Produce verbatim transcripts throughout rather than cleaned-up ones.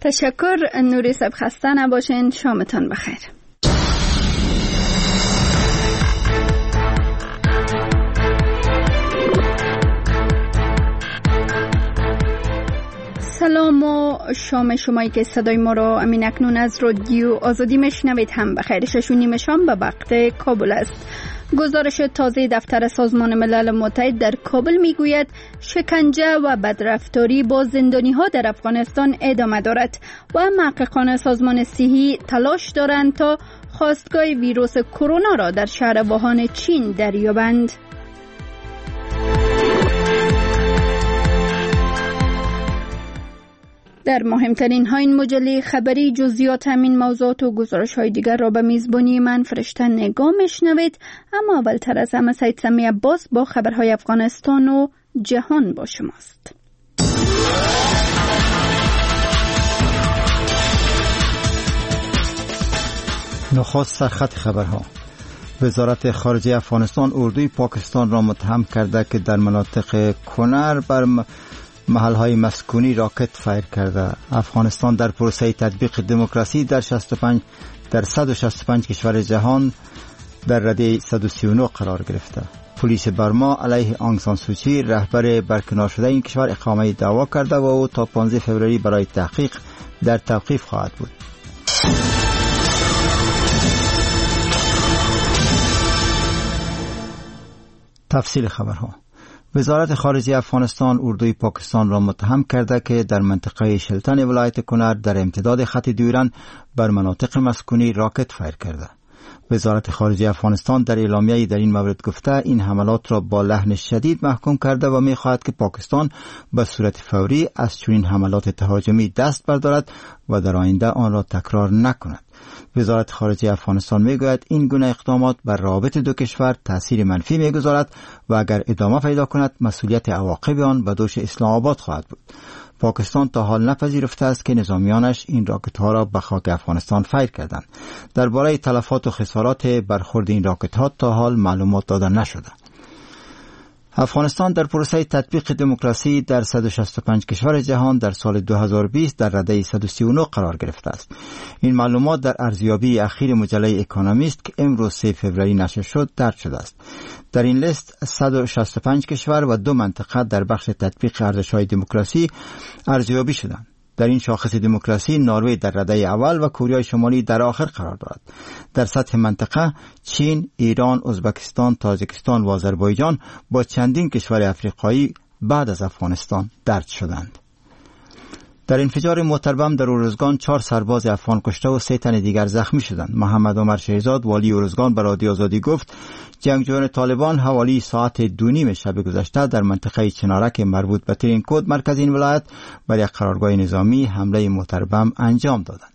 تشکر نوری صاحب، خسته نباشین، شامتان بخیر. سلام و شام شمایی که صدای ما را امین اکنون از رادیو آزادی میشنوید هم بخیر. شش و نیم شام به وقت کابل است. گزارش تازه دفتر سازمان ملل متحد در کابل میگوید شکنجه و بدرفتاری با زندانی ها در افغانستان ادامه دارد و محققان سازمان صحی تلاش دارند تا خاستگاه ویروس کرونا را در شهر ووهان چین دریابند. در مهمترین ها این مجله خبری جزئیات همین موضوعات و گزارش های دیگر را به میزبانی من فرشته نگاه میشنوید. اما اولتر از همه سید سمی عباس با خبرهای افغانستان و جهان با شماست. نخست سرخط خبرها. وزارت خارجه افغانستان اردوی پاکستان را متهم کرده که در مناطق کنر بر محل‌های مسکونی راکت فایر کرده. افغانستان در پروسه تطبیق دموکراسی در شصت و پنج در صد و شصت و پنج کشور جهان در رده صد و سی و نه قرار گرفته. پلیس برما علیه آنگ سان سوچی رهبر برکنار شده این کشور اقامه دعوا کرده و او تا پانزده فوریه برای تحقیق در توقیف خواهد بود. تفصیل خبرها. وزارت خارجه افغانستان اردوی پاکستان را متهم کرده که در منطقه شلتن ولایت کنر در امتداد خط دیورند بر مناطق مسکونی راکت فایر کرده. وزارت خارجه افغانستان در اعلامیه‌ای در این مورد گفته این حملات را با لحن شدید محکوم کرده و می‌خواهد که پاکستان به صورت فوری از چنین حملات تهاجمی دست بردارد و در آینده آن را تکرار نکند. وزارت خارجه افغانستان میگوید این گونه اقدامات بر روابط دو کشور تأثیر منفی میگذارد و اگر ادامه پیدا کند مسئولیت عواقب آن به دوش اسلام آباد خواهد بود. پاکستان تا حال نپذیرفته است که نظامیانش این راکت ها را به خاک افغانستان فایر کردند. درباره تلفات و خسارات برخورد این راکت ها تا حال معلومات داده نشده. افغانستان در پروسه تطبیق دموکراسی در صد و شصت و پنج کشور جهان در سال دو هزار و بیست در رده صد و سی و نه قرار گرفته است. این معلومات در ارزیابی اخیر مجله اکونومیست که امروز سه فوریه نشر شد درج شده است. در این لیست صد و شصت و پنج کشور و دو منطقه در بخش تطبیق ارزش‌های دموکراسی ارزیابی شدند. در این شاخص دموکراسی نروژ در رده اول و کره شمالی در آخر قرار دارد. در سطح منطقه چین، ایران، ازبکستان، تاجیکستان و آذربایجان با چندین کشور افریقایی بعد از افغانستان درج شدند. در انفجار موتر بم در ارزگان چهار سرباز افغان کشته و سه تن دیگر زخمی شدند. محمد عمر شهزاد والی ارزگان به رادیو آزادی گفت جنگجویان طالبان حوالی ساعت دو نیم شب گذشته در منطقه چنارک مربوط به ترین کد مرکز این ولایت بر یک قرارگاه نظامی حمله موتر بم انجام دادند.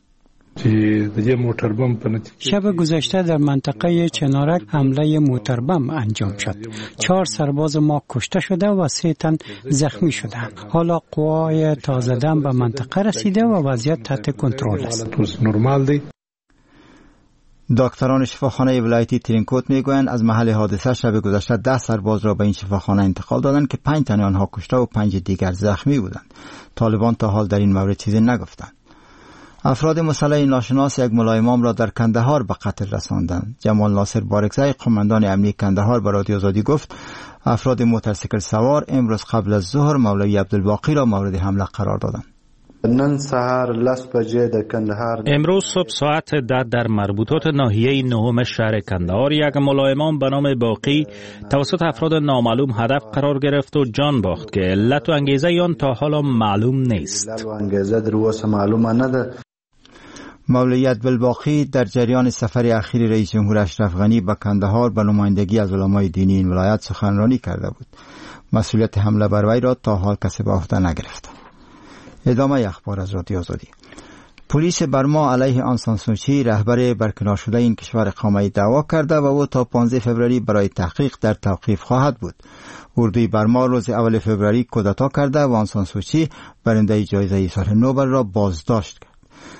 شب گذشته در منطقه چنارک حمله موتر بم انجام شد. چهار سرباز ما کشته شده و سه تن زخمی شدند. حالا قوای تازه دم به منطقه رسیده و وضعیت تحت کنترل است. دکتران شفاخانه ولایتی ترینکوت میگویند از محل حادثه شب گذشته ده سرباز را به این شفاخانه انتقال دادند که پنج تن آنها کشته و پنج دیگر زخمی بودند. طالبان تا حال در این مورد چیزی نگفتند. افراد مسلح ناشناس یک ملا امام را در کندهار به قتل رساندند. جمال ناصر بارکزی قماندان امنیتی کندهار به رادیو آزادی گفت افراد موتورسیکل سوار امروز قبل از ظهر مولوی عبدالباقی را مورد حمله قرار دادند. نن سهار لس بجې د کندهار امروز صبح ساعت ده در مربوطات ناحیه نهم شهر کندهار یک ملا امام به نام باقی توسط افراد نامعلوم هدف قرار گرفت و جان باخت که علت و انگیزه آن تا حالا معلوم نیست. علت و انگیزه در اوسه معلومه نه ده. مولوی عبدالباقی در جریان سفر اخیر رئیس جمهور اشرف غنی به کندهار به نمایندگی از علمای دینی این ولایت سخنرانی کرده بود. مسئولیت حمله بر وی را تا حال کسی به عهده نگرفت. ادامه اخبار از رادیو آزادی. پلیس برما علیه آنگ سان سوچی رهبر برکنار شده این کشور اقامه دعوا کرده و او تا پانزده فوریه برای تحقیق در توقیف خواهد بود. اردوی برما روز اول فوریه کودتا کرده و آنگ سان سوچی برنده جایزه صلح نوبل را بازداشت کرد.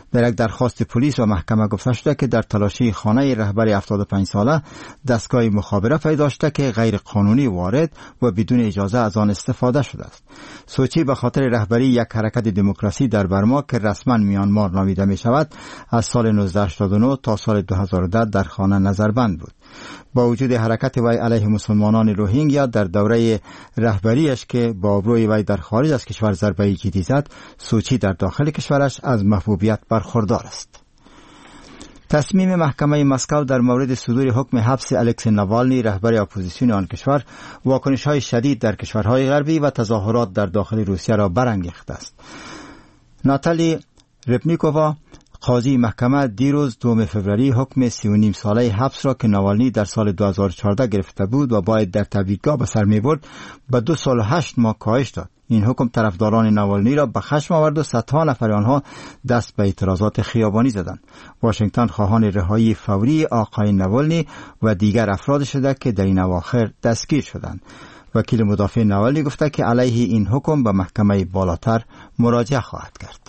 در یک درخواست پلیس و محکمه گفته شده که در تلاشی خانه رهبر هفتاد و پنج ساله دستگاه مخابره پیدا شده که غیر قانونی وارد و بدون اجازه از آن استفاده شده است. سوچی به خاطر رهبری یک حرکت دموکراسی در برما که رسما میانمار نامیده می شود از سال نوزده هشتاد و نه تا سال دو هزار و ده در خانه نظربند بود. با وجود حرکت وی علیه مسلمانان روهینگیا در دوره رهبریش که با آبروی وی در خارج از کشور ضربه جدی زد، سوچی در داخل کشورش از محبوبیت برخوردار است. تصمیم محکمه مسکو در مورد صدور حکم حبس الکسی ناوالنی رهبر اپوزیسیون آن کشور واکنش‌های شدید در کشورهای غربی و تظاهرات در داخل روسیه را برانگیخته است. ناتالی رپنیکووا قاضی محکمه دیروز دوم فوریه حکم سی و نیم ساله حبس را که ناوالنی در سال دو هزار و چهارده گرفته بود و باید در تبعیدگاه به سر می برد به دو سال و هشت ماه کاهش داد. این حکم طرفداران ناوالنی را به خشم آورد و صدها نفر آنها دست به اعتراضات خیابانی زدند. واشنگتن خواهان رهایی فوری آقای ناوالنی و دیگر افراد شده که در این اواخر دستگیر شدند. وکیل مدافع ناوالنی گفته که علیه این حکم به محکمه بالاتر مراجعه خواهد کرد.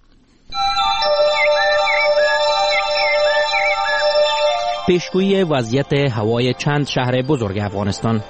پیشگویی وضعیت هوای چند شهر بزرگ افغانستان.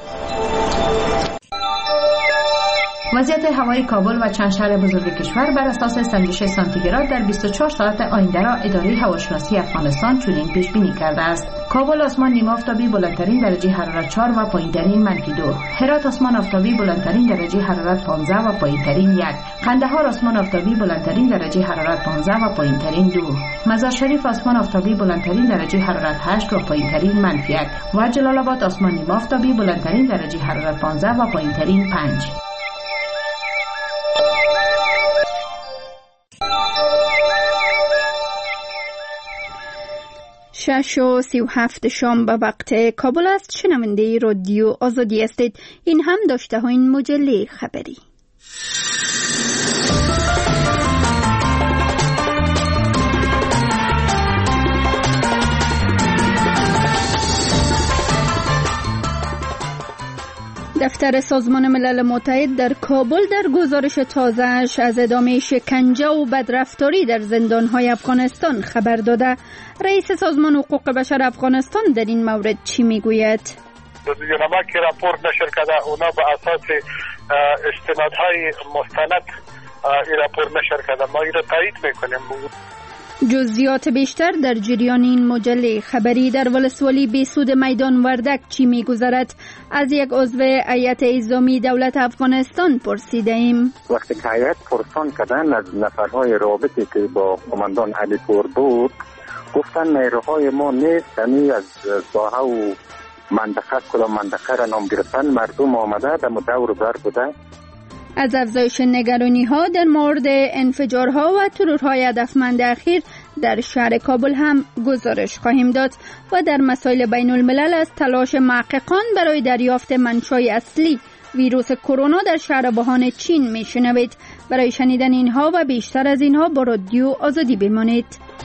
وضعیت هوای کابل و چند شهر بزرگ کشور بر اساس سنجش سانتیگراد در بیست و چهار ساعت آینده را اداره هواشناسی افغانستان چنین پیش بینی کرده است. کابل آسمان نیمه آفتابی بلندترین درجه حرارت چهار و پایینترین منفی دو. هرات آسمان آفتابی بلندترین درجه حرارت پانزده و پایینترین یک. قندهار آسمان آفتابی بلندترین درجه حرارت پانزده و پایینترین دو. مزار شریف آسمان آفتابی بلندترین درجه حرارت هشت و پایینترین منفی یک. و جلال آباد آسمان نیمه آفتابی بلندترین درجه حرارت پانزده و پایینترین پنج. شش و سی و هفت شام به وقت کابل است. شنونده رادیو آزادی هستید. این هم داشته ها این مجله خبری. دفتر سازمان ملل متحد در کابل در گزارش تازه‌اش از ادامه شکنجه و بدرفتاری در زندان‌های افغانستان خبر داده. رئیس سازمان حقوق بشر افغانستان در این مورد چی میگوید؟ یونما که راپورت نشر کرده، اونا به اساس استنادهای مستند این راپورت نشر کرده. ما این را تایید میکنیم. جزئیات بیشتر در جریان این مجله خبری. در ولسوالی بیسود میدان وردک چی میگذرد؟ از یک عضو هیئت انتظامی دولت افغانستان پرسیده ایم. وقتی که هیئت پرسان کردن از نفرهای رابطی که با قماندان علی پور بود، گفتن نیروهای ما نیست، یعنی از ساحه و منطقه کلا منطقه را نام گرفتن. مردم آمده در دور بر بوده. از افزایش نگرانی ها در مورد انفجارها و ترورهای هدفمند اخیر در شهر کابل هم گزارش خواهیم داد و در مسائل بین الملل از تلاش محققان برای دریافت منشأ اصلی ویروس کرونا در شهر ووهان چین میشنوید. برای شنیدن اینها و بیشتر از اینها با رادیو آزادی بمانید.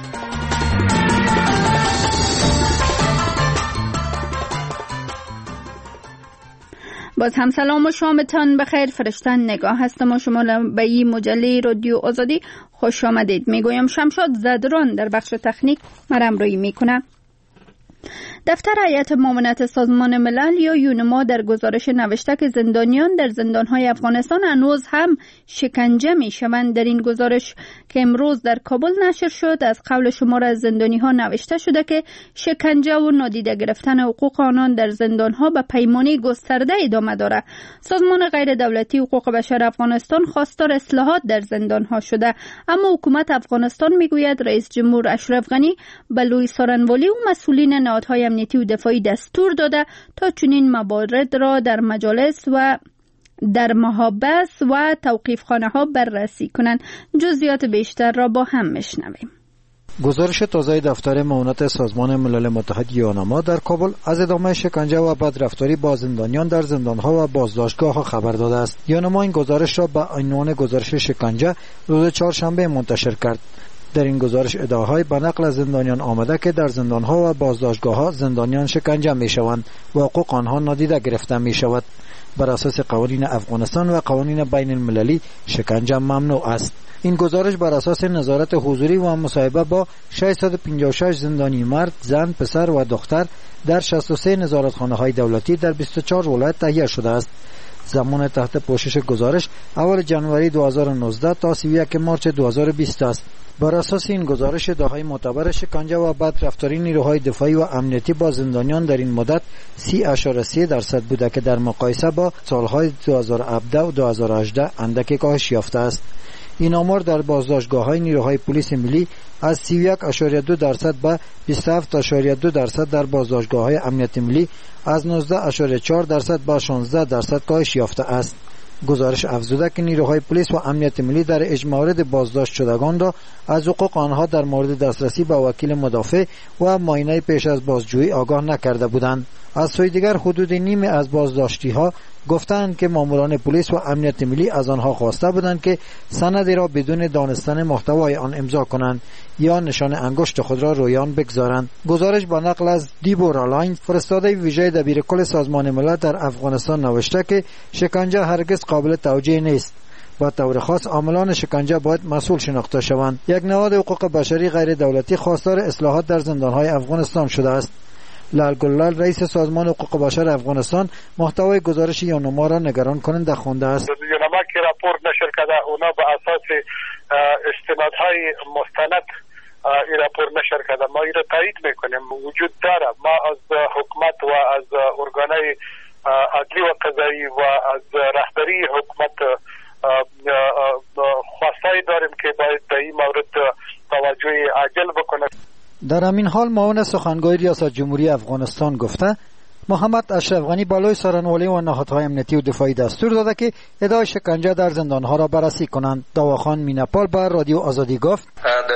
باز هم سلام و شامتان بخیر. فرشتن نگاه هستم و شما به این مجله رادیو آزادی خوش آمدید میگویم. شمشاد زدران در بخش تکنیک مرم روی میکنه. دفتر هیئت معاونت سازمان ملل یا یونما در گزارش نوشته که زندانیان در زندانهای افغانستان هنوز هم شکنجه می شوند. در این گزارش که امروز در کابل نشر شد از قول شمار از زندانی ها نوشته شده که شکنجه و نادیده گرفتن حقوق آنان در زندانها به پیمانی گسترده ادامه داره. سازمان غیر دولتی حقوق بشر افغانستان خواستار اصلاحات در زندانها شده، اما حکومت افغانستان میگوید رئیس جمهور اشرف غنی به لوی سارنوالی و مسئولین نهادهای امنیتی و دفاعی دستور داده تا چنین موارد را در مجالس و در محابس و توقیفخانه ها بررسی کنند. جزئیات بیشتر را با هم میشنویم. گزارش تازه دفتر معاونت سازمان ملل متحد یونما در کابل از ادامه شکنجه و بدرفتاری با زندانیان در زندانها و بازداشتگاه‌ها خبر داده است. یونما این گزارش را با عنوان گزارش شکنجه روز چهارشنبه منتشر کرد. در این گزارش ادعاهای به نقل از زندانیان آمده که در زندانها و بازداشتگاه‌ها زندانیان شکنجه می‌شوند و حقوق آنها نادیده گرفته می‌شود. بر اساس قوانین افغانستان و قوانین بین المللی شکنجه ممنوع است. این گزارش بر اساس نظارت حضوری و مصاحبه با ششصد و پنجاه و شش زندانی مرد، زن، پسر و دختر در شصت و سه نظارتخانه‌های دولتی در بیست و چهار ولایت تهیه شده است. زمان تحت پوشش گزارش اول جنوری دو هزار و نوزده تا سی و یک مارس دو هزار و بیست است. بر اساس این گزارش داهای معتبر شکنجه و بدرفتاری نیروهای دفاعی و امنیتی با زندانیان در این مدت سی اشاره سه درصد بوده که در مقایسه با سالهای دو هزار و هفده و دو هزار و هجده اندکی کاهش یافته است. این آمار در بازداشتگاه‌های نیروهای پلیس ملی از سی و یک اشاره دو درصد به بیست و هفت اشاره دو درصد، در بازداشتگاه‌های امنیت ملی از نوزده اشاره چهار درصد به شانزده درصد کاهش یافته است. گزارش افزوده که نیروهای پلیس و امنیت ملی در اجماع بازداشت شدگان را از حقوق آنها در مورد دسترسی به وکیل مدافع و معاینه پیش از بازجویی آگاه نکرده بودند. از سوی دیگر حدود نیم از بازداشتی ها گفتند که ماموران پلیس و امنیت ملی از آنها خواسته بودند که سندی را بدون دانستن محتوای آن امضا کنند یا نشان انگشت خود را رویان بگذارند. گزارش با نقل از دیبورا لاین، فرستاده ویژه دبیرکل سازمان ملل در افغانستان، نوشته که شکنجه هرگز قابل توجیه نیست. با طور خاص عاملان شکنجه باید مسئول شناخته شوند. یک نهاد حقوق بشری غیر دولتی خواستار اصلاحات در زندانهای افغانستان شده است. لال گلال، رئیس سازمان حقوق بشر افغانستان، محتوای گزارش یونما را نگران کننده خوانده است. یونما که راپورت نشر کرده، اونا به اساس استنادهای مستند این راپورت نشر کرده. ما این را تایید میکنیم، وجود داره. ما از حکومت و از ارگانهای عدلی و قضایی و از رهبری حکومت خواستایی داریم که باید در این مورد توجه عاجل بکنه. در همین حال معاون سخنگوی ریاست جمهوری افغانستان گفته محمد اشرف غنی بالای سارنوالی و نهادهای امنیتی و دفاعی دستور داده که ادعای شکنجه در زندانها را بررسی کنند. داواخان مینپال بر رادیو آزادی گفت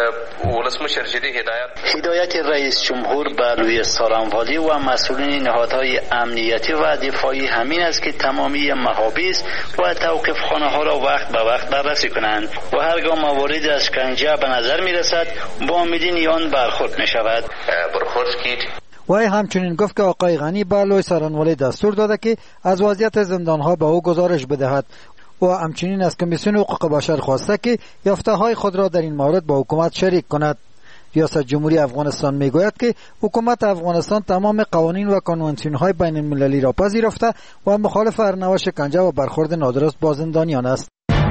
هدایت رئیس جمهور به لوی سارنوالی و مسئولین نهادهای امنیتی و دفاعی همین است که تمامی محابس و توقیفخانه ها را وقت به وقت بررسی کنند و هرگاه موارد از شکنجه به نظر می رسد با امیدین آن برخورد می شود. وی همچنین گفت که آقای غنی به لوی سارنوالی دستور داده که از وضعیت زندانها به او گزارش بدهد و همچنین از کمیسیون حقوق بشر خواسته که یافته های خود را در این مورد با حکومت شریک کند. ریاست جمهوری افغانستان میگوید که حکومت افغانستان تمام قوانین و کنوانسیون های بین المللی را پذیرفته و مخالف هر نوع شکنجه و برخورد نادرست با زندانیان است.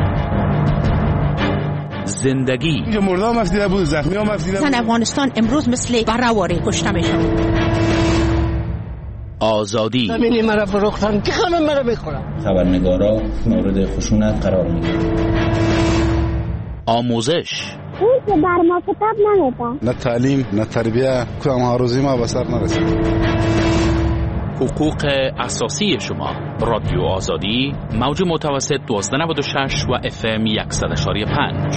زندگی اینجا مرده هم افدیده بود، زخمی هم افدیده بود. زن افغانستان امروز مثل برآواره کشته میشن. آزادی زمینی مرا فروختن که همه مرا میخورن. خبرنگارا مورد خشونت قرار میگیرن. آموزش اون که بر ما کتاب نمیده. نه تعلیم نه تربیه، کدام هاروزی ما به سر نرسید. حقوق اساسی شما. رادیو آزادی، موج متوسط دوازده نود و شش و اف ام صد و پنج.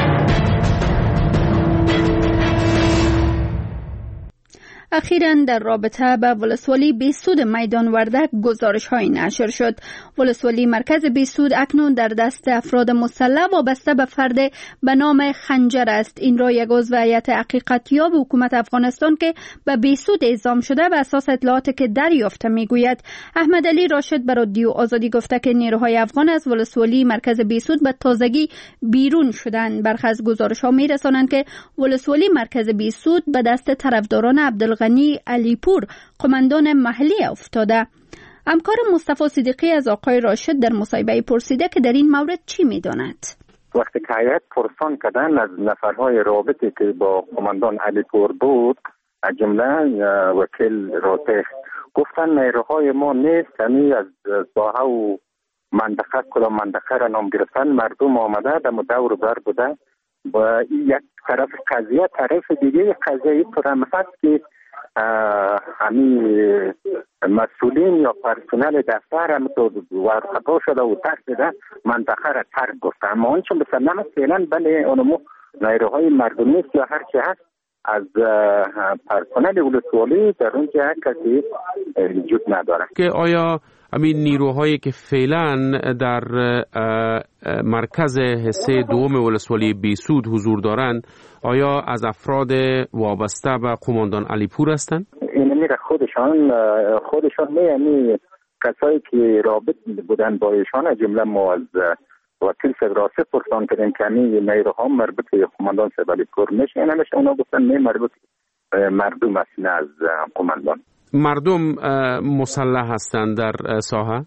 اخیراً در رابطه با ولسوالی بیسود میدان وردک گزارش های نشر شد. ولسوالی مرکز بیسود اکنون در دست افراد مسلح وابسته به فرد به نام خنجر است. این را یک عضو هیئت حقیقتیاب حکومت افغانستان که به بیسود اعزام شده به اساس اطلاعاتی که دریافته میگوید. احمد علی راشد بر رادیو آزادی گفته که نیروهای افغان از ولسوالی مرکز بیسود به تازگی بیرون شدند. برخی از گزارش ها میرسانند که ولسوالی مرکز بیسود به دست طرفداران عبدالغنی علیپور قماندان محلی افتاده. همکار مصطفی صدیقی از آقای راشد در مصاحبه پرسیده که در این مورد چی می‌داند. وقتی که هیئت پرسان کردن از نفرهای رابطی که با قماندان علیپور بود، از جمله وکیل راتخ، گفتن نیروهای ما نیست، یعنی از ساحه و منطقه کدام منطقه را نام گرفتن، مردم آمده در دور بر بوده با یک طرف قضیه. طرف دیگه قضیه این طور هم هست که همین مسئولین یا پرسنل دفتر هم تو ورخطا شده و ترک دیده منطقه را ترک گفته. اما آنچه بسنم فعلا بله اونمو نیروهای مردمی یا هر چه هست از پرسنل ولسوالی در اونجا کسی وجود نداره. که آیا همین نیروهایی که فعلا در مرکز حصه دوم ولسوالی بیسود حضور دارند آیا از افراد وابسته به قماندان علیپور هستند؟ این میره خودشان خودشان میانی کسایی که رابط بودن با ایشان از جمله ما از وکیل فدراسیون پرسان کردیم که این نیروها مربوط به قماندان صاحب علی پور میشه، اینا میشه اونا گفتن نه مربوط مردم است نه از قماندان. مردم مسلح هستند در ساحه؟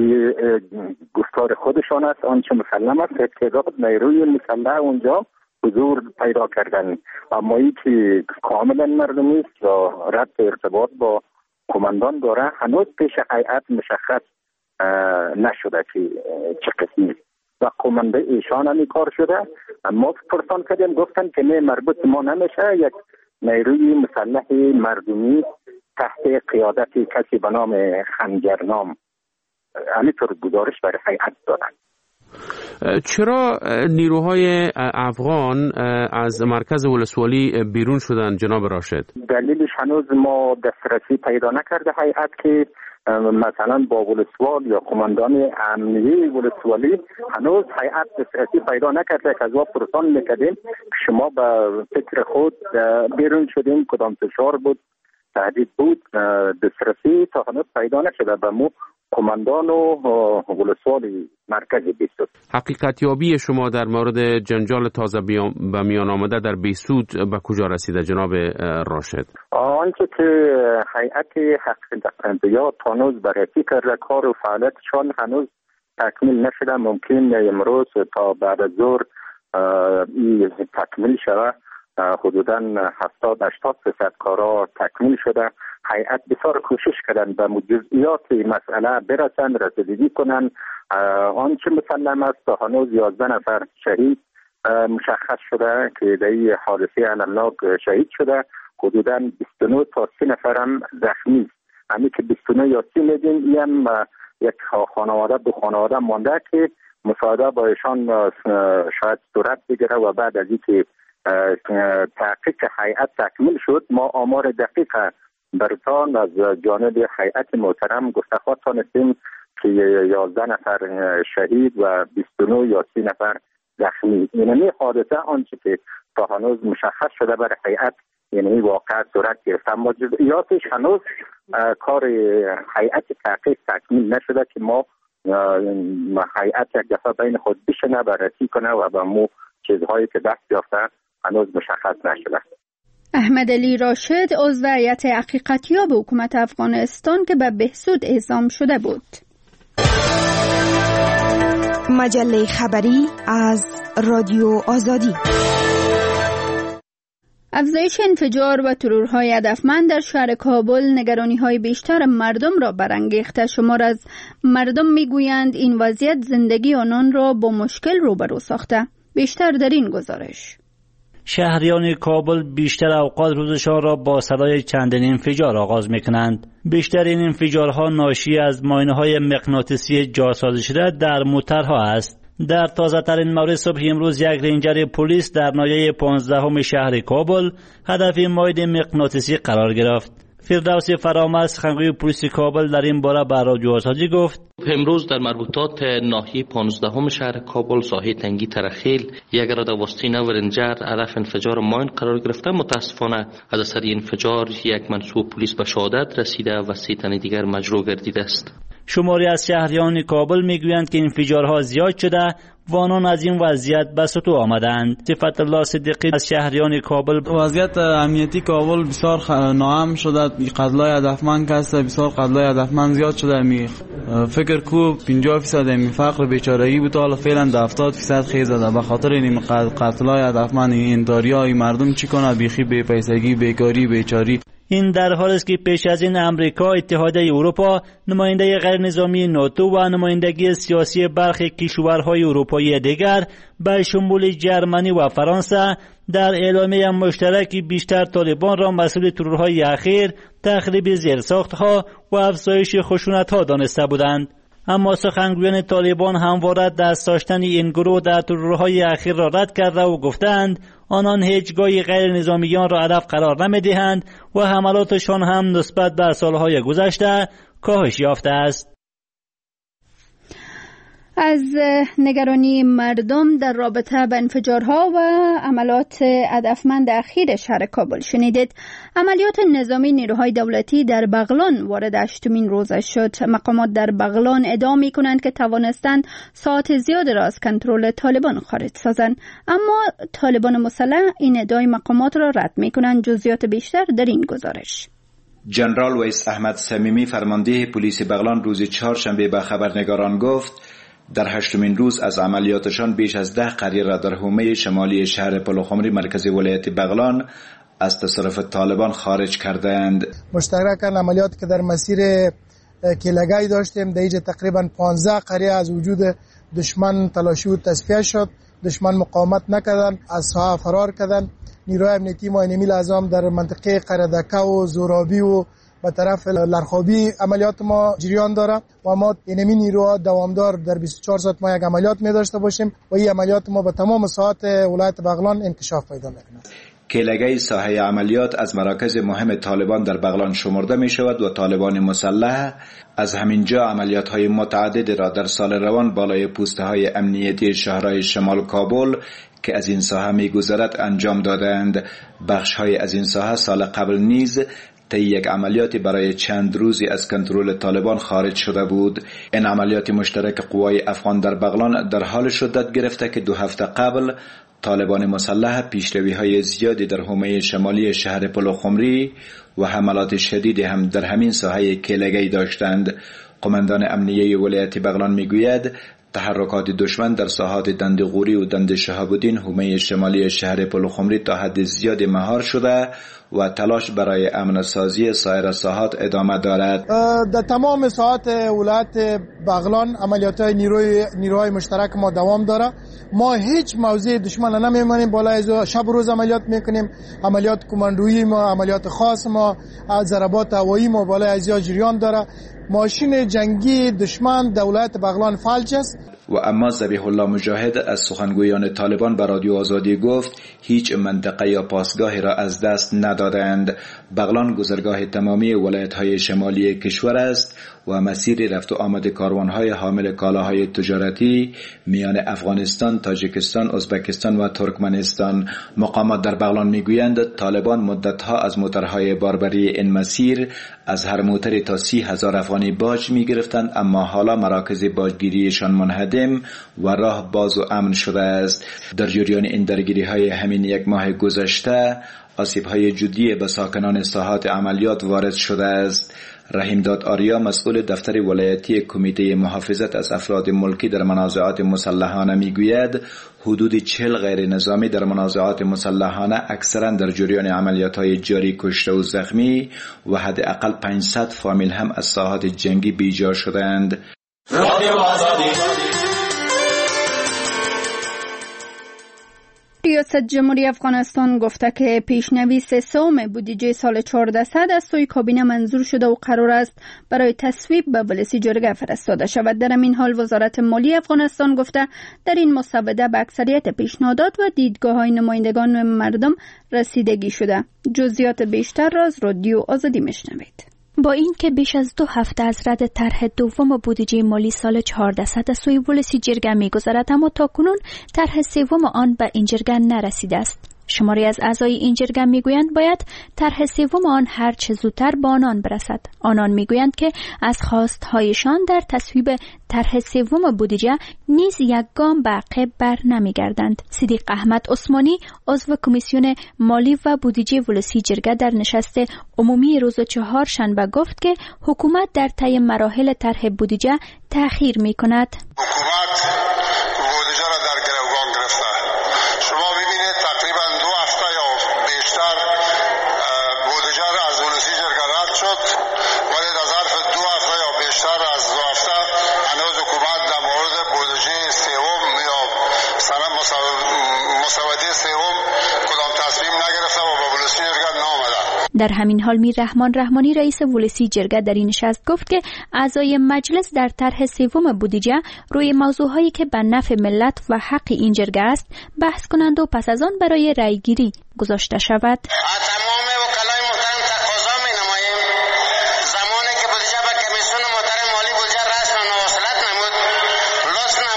گفتار خودشان است، آنچه مسلم است تعداد نیروی مسلح اونجا حضور پیدا کردن، اما این که کاملا مردمی است و رد ارتباط با قماندان داره هنوز پیش هیئت مشخص نشده که چه قسمی و قمانده ایشان هم کار شده. ما پرسان کردیم گفتن که نه مربوط ما نمیشه، یک نیروی مسلح مردمی تحت قیادت کسی به نام خنجرنام همینطور گزارش برای هیئت دادن. چرا نیروهای افغان از مرکز ولسوالی بیرون شدن جناب راشد؟ دلیلش هنوز ما دسترسی پیدا نکرده هیئت که مثلا با ولسوال یا قماندان امنیه ولسوالی هنوز هیئت دسترسی پیدا نکرده که از ما پرسان میکردیم شما به فکر خود بیرون شدیم کدام فشار بود تهدید بود، دسترسی تا هنوز پیدا نشده به مو قماندان و ولسوال مرکز بیسود. حقیقت یابی شما در مورد جنجال تازه به میان آمده در بیسود به کجا رسیده جناب راشد؟ آنچه که هیئت حقیقت یاب هنوز بررسی کرده کار و فعالیتشان هنوز تکمیل نشده، ممکن امروز تا بعد از ظهر تکمیل شود. حدوداً هفتاد هشتاد درصد کارا تکمیل شده. هیئت بسیار کوشش کردن به جزئیات مسئله برسن، رسیدگی کنن. آنچه مسلم است تا هنوز یازده نفر شهید مشخص شده که در این حادثه المناک شهید شده، حدوداً بیست و نه تا سی نفر هم زخمی است. همین که بیست و نه یا سی میدین این هم یک خانواده دو خانواده مانده که مساعده با ایشان شاید صورت بگیره و بعد از اینکه تحقیق هیئت تکمیل شد ما آمار دقیق برتان از جانب هیئت محترم گفتخواه تانستیم که یازده نفر شهید و بیست و نه یا سی نفر زخمی. یعنی حادثه آنچه که تا هنوز مشخص شده برای هیئت یعنی واقع صورت گرفت، اما جزئیاتش هنوز کار هیئت تحقیق تکمیل نشده که ما هیئت یک دفعه بین خود بشنه بررسی کنه و به مو چیزهایی که دست یافته هنوز مشخص نشده. احمد علی راشد عضو هیئت حقیقتیاب حکومت افغانستان که به بهسود اعزام شده بود. مجله خبری از رادیو آزادی. افزایش انفجار و ترورهای هدفمند در شهر کابل نگرانی‌های بیشتر مردم را برانگیخته. شمار از مردم میگویند این وضعیت زندگی آنان را با مشکل روبرو ساخته. بیشتر در این گزارش. شهریان کابل بیشتر اوقات روزشان را با صدای چندین انفجار آغاز می‌کنند. بیشتر این انفجارها ناشی از ماینه‌های مغناطیسی جاسازی شده در موترها است. در تازه ترین مورد صبح امروز یک رنجر پلیس در ناحیه پانزدهم شهر کابل هدف ماین مغناطیسی قرار گرفت. فردوس فرامرز سخنگوی پلیس کابل در این باره به رادیو آزادی گفت امروز در مربوطات ناحیه پانزدهم شهر کابل ساحه تنگی ترخیل یک رد واسطینه و رنجر هدف انفجار ماین قرار گرفته. متاسفانه از اثر انفجار یک منصوب پلیس به شهادت رسیده و سه تن دیگر مجروح گردیده است. شماری از شهریان کابل میگویند که انفجارها زیاد شده و آنان از این وضعیت به سطوح آمدند. صفت الله صدیقی از شهریان کابل وضعیت امنیتی کابل بسیار ناامن شده، قتلای هدفمند کسته، بسیار قتلای هدفمند زیاد شده. می فکر کو پنجاه درصد می فقر بیچاره‌ای بود، حالا فعلا هفتاد درصد خیز زده به خاطر این قتلای هدفمند. این داریای مردم چی کنه؟ بیخی بی پیسگی، بیکاری، بیچاری. این در حالی است که پیش از این امریکا، اتحادیه اروپا، نماینده غیر نظامی ناتو و نمایندگی سیاسی برخی کشورهای اروپایی دیگر به شمول جرمنی و فرانسه در اعلامیه مشترکی بیشتر طالبان را مسئول ترورهای اخیر، تخریب زیرساختها و افزایش خشونت‌ها دانسته بودند. اما سخنگویان طالبان همواره دست داشتن این گروه در ترورهای اخیر را رد کرده و گفتند آنان هیچگاه غیر نظامیان را هدف قرار نمی‌دهند و حملاتشان هم نسبت به سالهای گذشته کاهش یافته است. از نگرانی مردم در رابطه با انفجارها و عملات هدفمند اخیر شهر کابل شنیدید. عملیات نظامی نیروهای دولتی در بغلان وارد هشتمین روزش شد. مقامات در بغلان ادعا می‌کنند که توانستند ساعت زیاد را از کنترل طالبان خارج سازند، اما طالبان مسلح این ادعای مقامات را رد می‌کنند. جزئیات بیشتر در این گزارش. جنرال ویس احمد صمیمی فرمانده پلیس بغلان روز چهارشنبه به خبرنگاران گفت در هشتمین روز از عملیاتشان بیش از ده قریه را در حومه شمالی شهر پلوخمری مرکز ولایت بغلان از تصرف طالبان خارج کردند. مشترکاً عملیات که در مسیر کلگای داشتیم، در اینجا تقریبا پانزده قریه از وجود دشمن تلاشی و تصفیه شد. دشمن مقاومت نکردن، از ساحه فرار کردن. نیروی امنیتی ما اینمی لازم در منطقه قردکه و زورابی و به طرف لرخابی عملیات ما جریان داره و ما اینمی نیروها دوامدار در بیست و چهار ساعت ما یک عملیات می داشته باشیم و این عملیات ما به تمام ساحات ولایت بغلان انکشاف پیدا میکنه. کلگه ساحه عملیات از مراکز مهم طالبان در بغلان شمرده می شود و طالبان مسلح از همینجا عملیات های متعدد را در سال روان بالای پوسته های امنیتی شهرهای شمال کابل که از این ساحه می گذرد انجام دادند. بخش های از این ساحه سال قبل نیز طی یک عملیاتی برای چند روزی از کنترل طالبان خارج شده بود. این عملیات مشترک قوای افغان در بغلان در حال شدت گرفته که دو هفته قبل طالبان مسلح پیشروی‌های زیادی در حومه شمالی شهر پلوخمری و حملات شدیدی هم در همین ساحه کلگی داشتند. قماندان امنیه ولایت بغلان میگوید تحرکات دشمن در ساحات دندغوری و دند شهاب‌الدین حومه شمالی شهر پلوخمری تا حد زیادی مهار شده و تلاش برای امن سازی سایر ساحات ادامه دارد. در تمام ساحات ولایت بغلان عملیات های نیروی نیروهای مشترک ما دوام داره. ما هیچ موضع دشمن نمیمانیم، بالای از شب روز عملیات میکنیم. عملیات کماندویی ما، عملیات خاص ما، ضربات هوایی ما بالای از جریان داره. ماشین جنگی دشمن دولت بغلان فلج است. و اما ذبیح الله مجاهد از سخنگویان طالبان به رادیو آزادی گفت هیچ منطقه یا پاسگاهی را از دست ندادند. بغلان گذرگاه تمامی ولایت‌های شمالی کشور است و مسیر رفت و آمد کاروان‌های حامل کالاهای تجارتی میان افغانستان، تاجیکستان، ازبکستان و ترکمنستان. مقامات در بغلان میگویند طالبان مدت‌ها از موترهای باربری این مسیر از هر موتری تا سی هزار افغانی باج میگرفتند، اما حالا مراکز باجگیریشان منهدم و راه باز و امن شده است. در جریان این درگیری‌های همین یک ماه گذشته آسیب‌های جدی به ساکنان ساحات عملیات وارد شده است. رحیمداد آریا مسئول دفتر ولایتی کمیته محافظت از افراد ملکی در منازعات مسلحانه میگوید حدود چهل غیر نظامی در منازعات مسلحانه اکثرا در جریان عملیات‌های جاری کشته و زخمی و حداقل پانصد فامیل هم از ساحات جنگی بیجا شدند. رادیو آزادی. ریاست جمهوری افغانستان گفته که پیشنویس سوم بودجه سال چهاردهصد از سوی کابینه منظور شده و قرار است برای تصویب به ولسی جرگه فرستاده شود. در این حال وزارت مالی افغانستان گفته در این مسوده به اکثریت پیشنهادات و دیدگاه‌های نمایندگان مردم رسیدگی شده. جزئیات بیشتر را از رادیو آزادی میشنوید. با اینکه بیش از دو هفته از رد طرح دوم بودجه مالی سال چهاردهصد از سوی ولسی جرگه می‌گذرد، اما تاکنون طرح سوم آن به این جرگه نرسیده است. شماری از اعضای این جرگه میگویند باید طرح سوم آن هر چه زودتر به آنان برسد. آنان میگویند که از خواستهایشان در تصویب طرح سوم بودجه نیز یک گام به عقب بر نمیگردند. صدیق احمد عثمانی عضو کمیسیون مالی و بودجه ولسی جرگه در نشست عمومی روز چهار شنبه گفت که حکومت در طی مراحل طرح بودجه تأخیر میکند. حکومت بودجه را در گروگان گرفته. شما ببینید تقریبا دو هفته یا بیشتر بودجه را از ولسی جرگه رد شد، ولی در ظرف دو هفته یا بیشتر از دو هفته هنوز حکومت در مورد بودجه سوم یا سند مسوده سوم کدام تصمیم نگرفته و به ولسی جرگه نامده. در همین حال میر رحمان رحمانی رئیس ولسی جرگه در این نشست گفت که اعضای مجلس در طرح سوم بودجه روی موضوعهایی که به نفع ملت و حق این جرگه است بحث کنند و پس از آن برای رأی گیری گذاشته شود. تمام وکلای محترم تقاضا می‌نماییم زمانی که بودجه به کمیسیون محترم مالی بودجه رسم و مواصلت نمود، لطف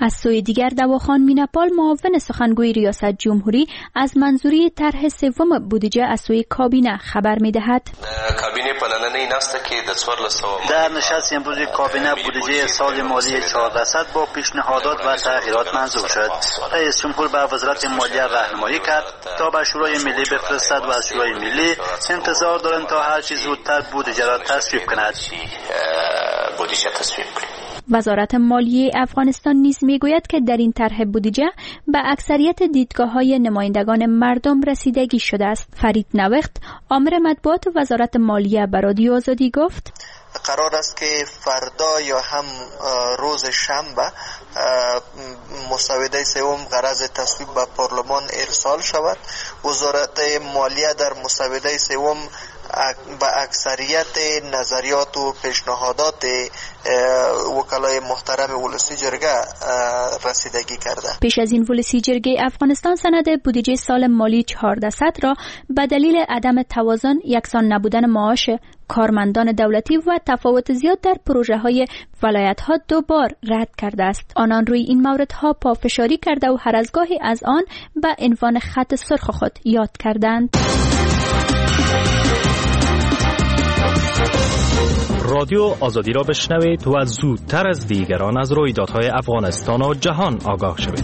از سوی دیگر دواخان میناپال معاون سخنگوی ریاست جمهوری از منظوری طرح سوم بودجه از سوی کابینه خبر می‌دهد. کابینه پلننه این است که در چهارصد در نشست امروزی کابینه بودجه سال مالی چهارصد با پیشنهادات و تغییرات منظور شد. رئیس جمهور به وزارت مالیه راهنمایی کرد تا به شورای ملی بفرستد و از شورای ملی انتظار دارند تا هر چیز زودتر بودجه را تصویب کند. بودجه تصویب کنید. وزارت مالیه افغانستان نیز میگوید که در این طرح بودجه به اکثریت دیدگاه‌های نمایندگان مردم رسیدگی شده است. فرید نوخت، آمر مطبوعات وزارت مالیه به رادیو آزادی گفت: قرار است که فردا یا هم روز شنبه مسوده سوم غرض تصویب به پارلمان ارسال شود. وزارت مالیه در مسوده سوم با اکثریت نظریات و پیشنهادات وکلای محترم ولسی جرگه رسیدگی کرده. پیش از این ولسی جرگه افغانستان سند بودجه سال مالی چهارصد را به دلیل عدم توازن، یکسان نبودن معاش کارمندان دولتی و تفاوت زیاد در پروژه های ولایت ها دو بار رد کرده است. آنان روی این موردها پافشاری کرده و هر از گاهی از آن به عنوان خط سرخ خود یاد کردند. رادیو آزادی را بشنوید و زودتر از دیگران از رویدادهای افغانستان و جهان آگاه شوید.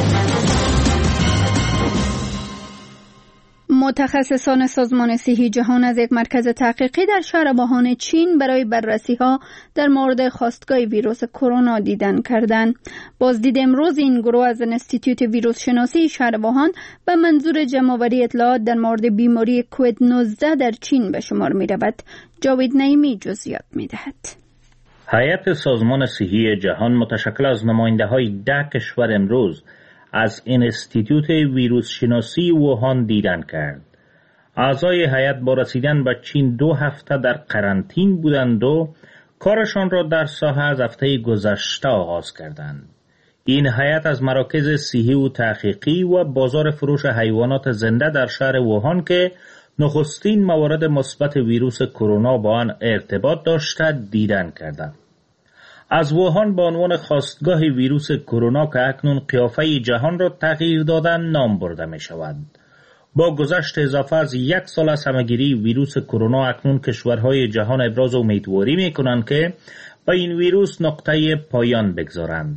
متخصصان سازمان صحی جهان از یک مرکز تحقیقی در شهر ووهان چین برای بررسی ها در مورد خاستگاه ویروس کرونا دیدن کردند. بازدید امروز این گروه از انستیتوت ویروس شناسی شهر ووهان به منظور جمع‌آوری اطلاعات در مورد بیماری کووید نوزده در چین به شمار می رود. جاوید نعیمی جزئیات می دهد. هیئت سازمان صحی جهان متشکل از نماینده های ده کشور امروز از انستیتوت ویروس شناسی ووهان دیدن کرد. اعضای هیئت با رسیدن به چین دو هفته در قرنطین بودند و کارشان را در ساحه از هفته گذشته آغاز کردند. این هیئت از مراکز صحی و تحقیقی و بازار فروش حیوانات زنده در شهر ووهان که نخستین موارد مثبت ویروس کرونا با آن ارتباط داشته دیدن کردند. از ووهان به عنوان خاستگاه ویروس کرونا که اکنون قیافه جهان را تغییر دادن نام برده می شود. با گذشت اضافه از یک سال از همهگیری ویروس کرونا اکنون کشورهای جهان ابراز امیدواری می کنند که به این ویروس نقطه پایان بگذارند.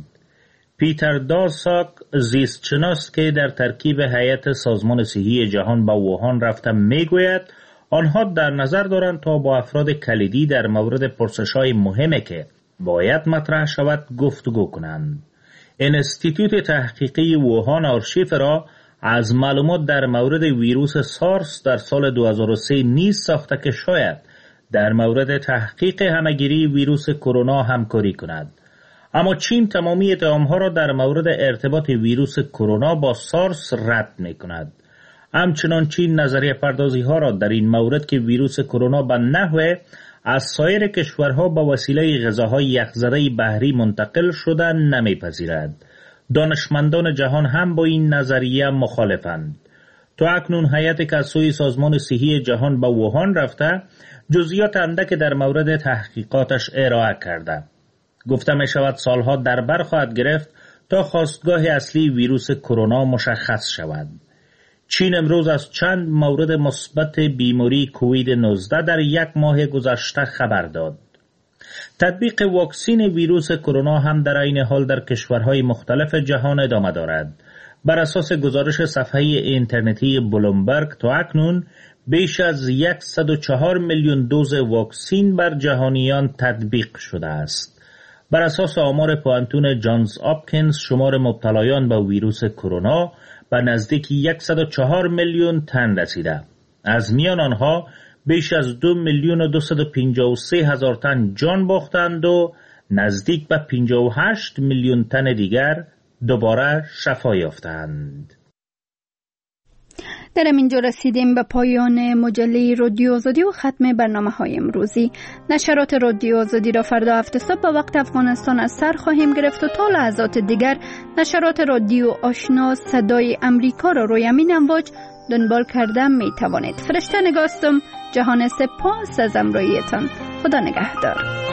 پیتر دارساک زیستشناس که در ترکیب هیئت سازمان صحی جهان به ووهان رفته می گوید آنها در نظر دارند تا با افراد کلیدی در مورد پرسش‌های مهمی که باید مطرح شود گفتگو کنند. انستیتوت تحقیقی ووهان آرشیف را از معلومات در مورد ویروس سارس در سال دو هزار و سه نیز ساخته که شاید در مورد تحقیق همهگیری ویروس کرونا همکاری کند. اما چین تمامی اتهام‌ها را در مورد ارتباط ویروس کرونا با سارس رد می‌کند. همچنان چین نظریه پردازی ها را در این مورد که ویروس کرونا به نحو از سایر کشورها با وسیله غذاهای یخزده بحری منتقل شده نمیپذیرد. دانشمندان جهان هم با این نظریه مخالفند. تا اکنون هیئت که از سوی سازمان صحی جهان به ووهان رفته جزئیات اندک در مورد تحقیقاتش ارائه کرده. گفته می شود سالها در بر خواهد گرفت تا خاستگاه اصلی ویروس کرونا مشخص شود. چین امروز از چند مورد مثبت بیماری کووید نوزده در یک ماه گذشته خبر داد. تطبیق واکسین ویروس کرونا هم در این حال در کشورهای مختلف جهان ادامه دارد. بر اساس گزارش صفحه اینترنتی بلومبرگ تا اکنون بیش از صد و چهار میلیون دوز واکسین بر جهانیان تطبیق شده است. بر اساس آمار پوانتون جانز آپکینز شمار مبتلایان به ویروس کرونا به نزدیک صد و چهار میلیون تن رسیده. از میان آنها بیش از دو میلیون و دویست و پنجاه و سه هزار تن جان باختند و نزدیک به پنجاه و هشت میلیون تن دیگر دوباره شفا یافتند. در اینجا رسیدیم به پایان مجله رادیو آزادی و ختم برنامه های امروزی. نشرات رادیو آزادی را فردا هفت صبح به وقت افغانستان از سر خواهیم گرفت و تا لحظات دیگر نشرات رادیو آشنا صدای امریکا را روی همین امواج دنبال کرده می توانید. فرشته نگاستم. جهان سپاس از همراهیتان. خدا نگهدار.